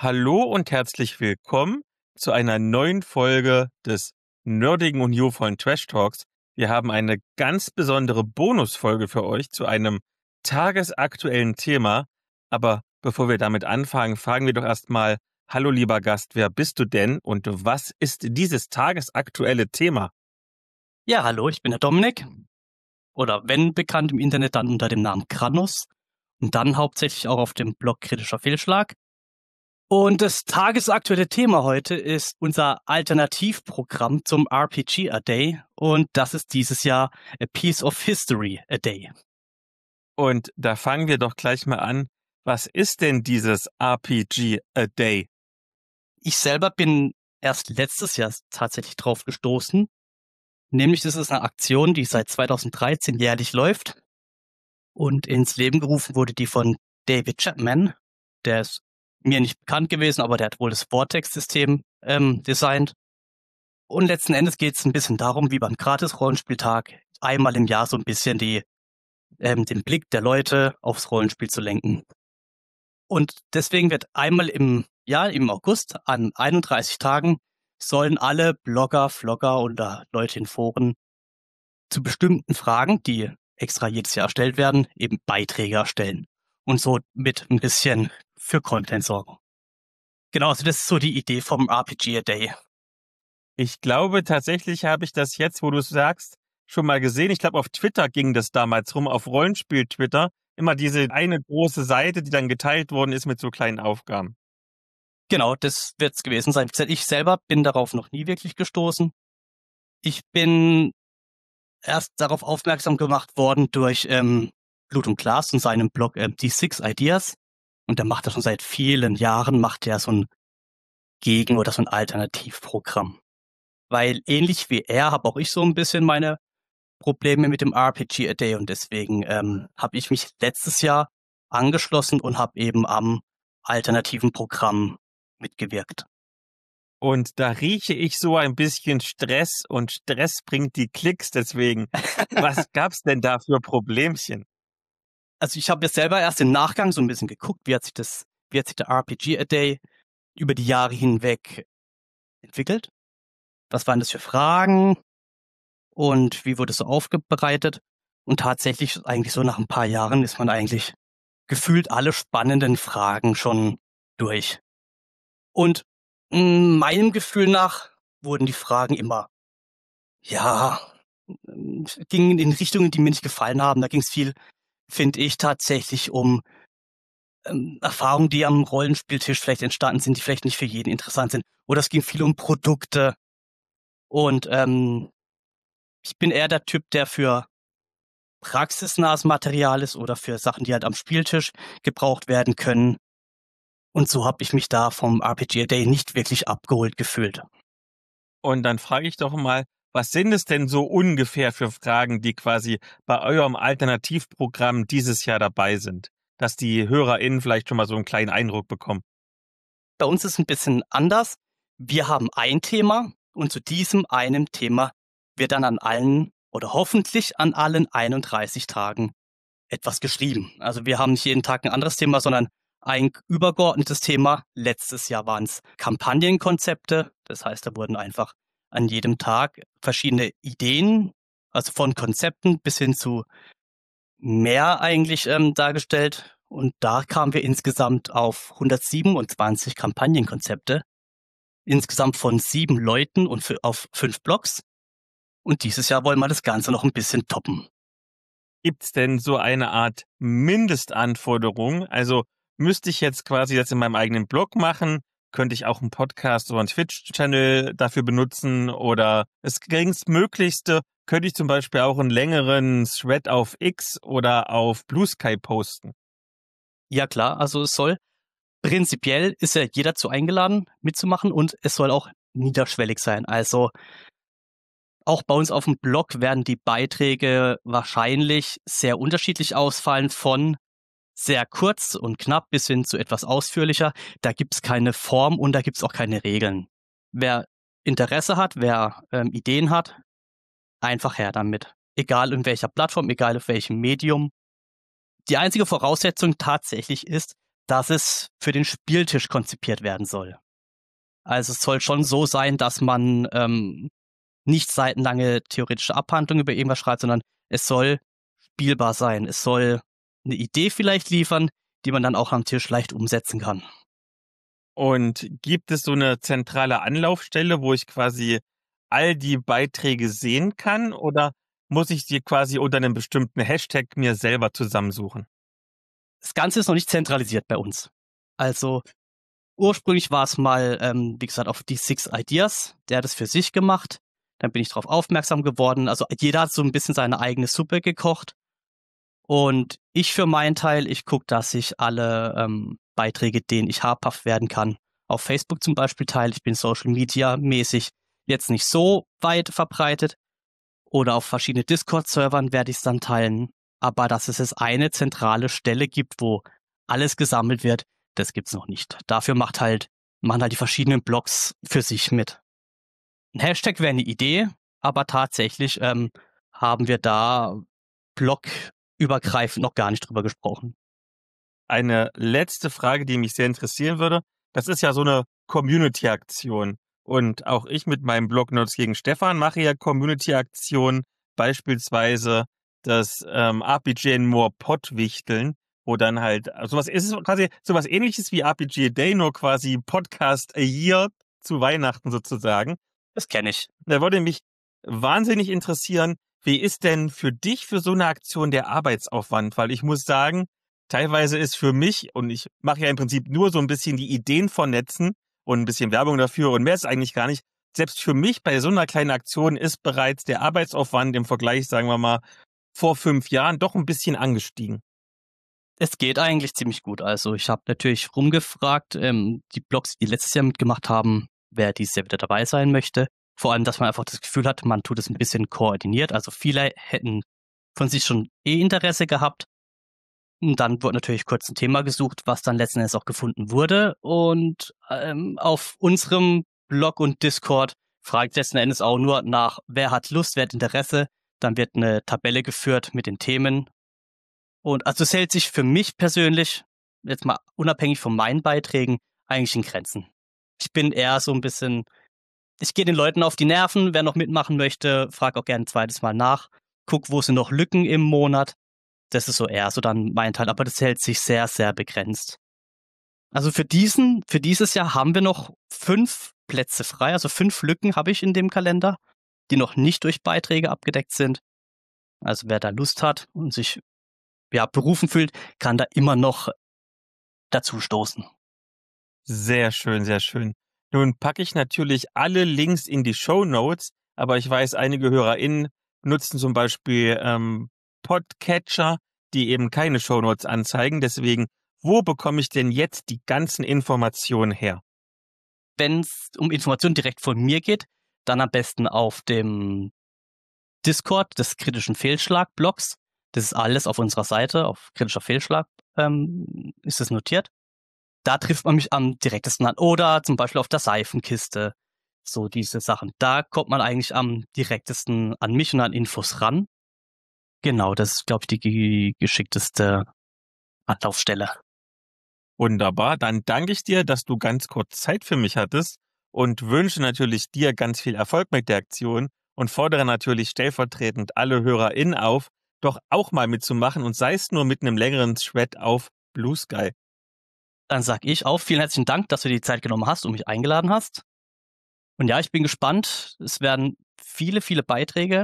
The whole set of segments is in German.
Hallo und herzlich willkommen zu einer neuen Folge des nerdigen und niveauvollen Trash Talks. Wir haben eine ganz besondere Bonusfolge für euch zu einem tagesaktuellen Thema. Aber bevor wir damit anfangen, fragen wir doch erstmal: Hallo lieber Gast, wer bist du denn und was ist dieses tagesaktuelle Thema? Ja, hallo, ich bin der Dominik. Oder wenn bekannt im Internet, dann unter dem Namen Kranos. Und dann hauptsächlich auch auf dem Blog Kritischer Fehlschlag. Und das tagesaktuelle Thema heute ist unser Alternativprogramm zum RPG A Day. Und das ist dieses Jahr A Piece of History A Day. Und da fangen wir doch gleich mal an. Was ist denn dieses RPG A Day? Ich selber bin erst letztes Jahr tatsächlich drauf gestoßen. Nämlich ist es eine Aktion, die seit 2013 jährlich läuft. Und ins Leben gerufen wurde die von David Chapman. Der ist mir nicht bekannt gewesen, aber der hat wohl das Vortex-System designt. Und letzten Endes geht es ein bisschen darum, wie beim Gratis-Rollenspieltag einmal im Jahr so ein bisschen den Blick der Leute aufs Rollenspiel zu lenken. Und deswegen wird einmal im Jahr, im August, an 31 Tagen, sollen alle Blogger, Vlogger oder Leute in Foren zu bestimmten Fragen, die extra jedes Jahr erstellt werden, eben Beiträge erstellen. Und so mit ein bisschen für Content sorgen. Genau, also das ist so die Idee vom RPG A Day. Ich glaube, tatsächlich habe ich das jetzt, wo du es sagst, schon mal gesehen. Ich glaube, auf Twitter ging das damals rum, auf Rollenspiel-Twitter. Immer diese eine große Seite, die dann geteilt worden ist mit so kleinen Aufgaben. Genau, das wird's gewesen sein. Ich selber bin darauf noch nie wirklich gestoßen. Ich bin erst darauf aufmerksam gemacht worden durch Blut und Glas und seinem Blog die Six Ideas. Und der macht das schon seit vielen Jahren, macht er so ein oder so ein Alternativprogramm. Weil ähnlich wie er habe auch ich so ein bisschen meine Probleme mit dem RPG A Day und deswegen habe ich mich letztes Jahr angeschlossen und habe eben am alternativen Programm mitgewirkt. Und da rieche ich so ein bisschen Stress und Stress bringt die Klicks. Deswegen, was gab's denn da für Problemchen? Also ich habe jetzt selber erst im Nachgang so ein bisschen geguckt, wie hat sich der RPG A Day über die Jahre hinweg entwickelt? Was waren das für Fragen? Und wie wurde es so aufbereitet? Und tatsächlich, eigentlich so nach ein paar Jahren ist man eigentlich gefühlt alle spannenden Fragen schon durch. Und meinem Gefühl nach wurden die Fragen immer, ja, gingen in Richtungen, die mir nicht gefallen haben. Da ging es viel, finde ich, tatsächlich um Erfahrungen, die am Rollenspieltisch vielleicht entstanden sind, die vielleicht nicht für jeden interessant sind. Oder es ging viel um Produkte. Und ich bin eher der Typ, der für praxisnahes Material ist oder für Sachen, die halt am Spieltisch gebraucht werden können. Und so habe ich mich da vom RPG A Day nicht wirklich abgeholt gefühlt. Und dann frage ich doch mal, was sind es denn so ungefähr für Fragen, die quasi bei eurem Alternativprogramm dieses Jahr dabei sind? Dass die HörerInnen vielleicht schon mal so einen kleinen Eindruck bekommen. Bei uns ist es ein bisschen anders. Wir haben ein Thema und zu diesem einem Thema wird dann an allen oder hoffentlich an allen 31 Tagen etwas geschrieben. Also wir haben nicht jeden Tag ein anderes Thema, sondern ein übergeordnetes Thema. Letztes Jahr waren es Kampagnenkonzepte. Das heißt, da wurden einfach an jedem Tag verschiedene Ideen, also von Konzepten bis hin zu mehr eigentlich dargestellt. Und da kamen wir insgesamt auf 127 Kampagnenkonzepte. Insgesamt von 7 Leuten und auf 5 Blogs. Und dieses Jahr wollen wir das Ganze noch ein bisschen toppen. Gibt's denn so eine Art Mindestanforderung? Also müsste ich jetzt quasi das in meinem eigenen Blog machen? Könnte ich auch einen Podcast oder einen Twitch-Channel dafür benutzen? Oder das geringstmöglichste, könnte ich zum Beispiel auch einen längeren Thread auf X oder auf Blue Sky posten? Ja klar, also prinzipiell ist ja jeder dazu eingeladen, mitzumachen und es soll auch niederschwellig sein. Also auch bei uns auf dem Blog werden die Beiträge wahrscheinlich sehr unterschiedlich ausfallen, von sehr kurz und knapp bis hin zu etwas ausführlicher. Da gibt's keine Form und da gibt's auch keine Regeln. Wer Interesse hat, wer Ideen hat, einfach her damit. Egal in welcher Plattform, egal auf welchem Medium. Die einzige Voraussetzung tatsächlich ist, dass es für den Spieltisch konzipiert werden soll. Also es soll schon so sein, dass man nicht seitenlange theoretische Abhandlungen über irgendwas schreibt, sondern es soll spielbar sein. Es soll eine Idee vielleicht liefern, die man dann auch am Tisch leicht umsetzen kann. Und gibt es so eine zentrale Anlaufstelle, wo ich quasi all die Beiträge sehen kann, oder muss ich die quasi unter einem bestimmten Hashtag mir selber zusammensuchen? Das Ganze ist noch nicht zentralisiert bei uns. Also ursprünglich war es mal, wie gesagt, auf die Six Ideas. Der hat es für sich gemacht. Dann bin ich darauf aufmerksam geworden. Also jeder hat so ein bisschen seine eigene Suppe gekocht. Und ich für meinen Teil, ich gucke, dass ich alle Beiträge, denen ich habhaft werden kann, auf Facebook zum Beispiel teile. Ich bin Social Media mäßig jetzt nicht so weit verbreitet. Oder auf verschiedenen Discord-Servern werde ich es dann teilen. Aber dass es jetzt eine zentrale Stelle gibt, wo alles gesammelt wird, das gibt's noch nicht. Dafür machen halt die verschiedenen Blogs für sich mit. Ein Hashtag wäre eine Idee, aber tatsächlich haben wir da blogübergreifend noch gar nicht drüber gesprochen. Eine letzte Frage, die mich sehr interessieren würde. Das ist ja so eine Community-Aktion. Und auch ich mit meinem Blog Nerds gegen Stefan mache ja Community-Aktionen, beispielsweise das RPG More Pottwichteln, wo dann halt sowas ist quasi sowas Ähnliches wie RPG A Day, nur quasi Podcast a Year zu Weihnachten sozusagen. Das kenne ich. Da würde mich wahnsinnig interessieren, wie ist denn für dich für so eine Aktion der Arbeitsaufwand? Weil ich muss sagen, teilweise ist für mich, und ich mache ja im Prinzip nur so ein bisschen die Ideen vernetzen und ein bisschen Werbung dafür und mehr ist eigentlich gar nicht. Selbst für mich bei so einer kleinen Aktion ist bereits der Arbeitsaufwand im Vergleich, sagen wir mal, vor 5 Jahren doch ein bisschen angestiegen. Es geht eigentlich ziemlich gut. Also ich habe natürlich rumgefragt, die Blogs, die letztes Jahr mitgemacht haben, wer dieses Jahr wieder dabei sein möchte. Vor allem, dass man einfach das Gefühl hat, man tut es ein bisschen koordiniert. Also viele hätten von sich schon Interesse gehabt. Und dann wurde natürlich kurz ein Thema gesucht, was dann letzten Endes auch gefunden wurde. Und auf unserem Blog und Discord fragt letzten Endes auch nur nach, wer hat Lust, wer hat Interesse. Dann wird eine Tabelle geführt mit den Themen. Und also es hält sich für mich persönlich, jetzt mal unabhängig von meinen Beiträgen, eigentlich in Grenzen. Ich bin eher so ein bisschen, ich gehe den Leuten auf die Nerven, wer noch mitmachen möchte, frag auch gerne ein zweites Mal nach, guck, wo sind noch Lücken im Monat. Das ist so eher so dann mein Teil, aber das hält sich sehr, sehr begrenzt. Also für dieses Jahr haben wir noch 5 Plätze frei, also 5 Lücken habe ich in dem Kalender, die noch nicht durch Beiträge abgedeckt sind. Also wer da Lust hat und sich berufen fühlt, kann da immer noch dazu stoßen. Sehr schön, sehr schön. Nun packe ich natürlich alle Links in die Shownotes, aber ich weiß, einige HörerInnen nutzen zum Beispiel Podcatcher, die eben keine Shownotes anzeigen. Deswegen, wo bekomme ich denn jetzt die ganzen Informationen her? Wenn es um Informationen direkt von mir geht, dann am besten auf dem Discord des kritischen Fehlschlag-Blogs. Das ist alles auf unserer Seite, auf kritischer Fehlschlag ist es notiert. Da trifft man mich am direktesten an. Oder zum Beispiel auf der Seifenkiste. So diese Sachen. Da kommt man eigentlich am direktesten an mich und an Infos ran. Genau, das ist, glaube ich, die geschickteste Anlaufstelle. Wunderbar, dann danke ich dir, dass du ganz kurz Zeit für mich hattest und wünsche natürlich dir ganz viel Erfolg mit der Aktion und fordere natürlich stellvertretend alle HörerInnen auf, doch auch mal mitzumachen und sei es nur mit einem längeren Thread auf Blue Sky. Dann sag ich auch vielen herzlichen Dank, dass du dir die Zeit genommen hast und mich eingeladen hast. Und ja, ich bin gespannt. Es werden viele, viele Beiträge.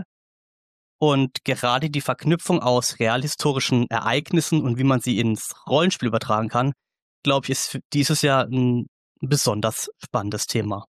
Und gerade die Verknüpfung aus realhistorischen Ereignissen und wie man sie ins Rollenspiel übertragen kann, glaube ich, ist für dieses Jahr ein besonders spannendes Thema.